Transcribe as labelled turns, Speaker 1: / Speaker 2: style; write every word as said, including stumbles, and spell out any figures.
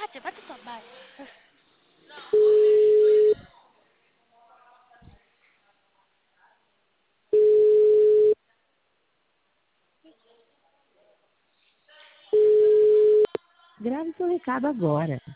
Speaker 1: Você bate sua base.
Speaker 2: Grave seu recado agora.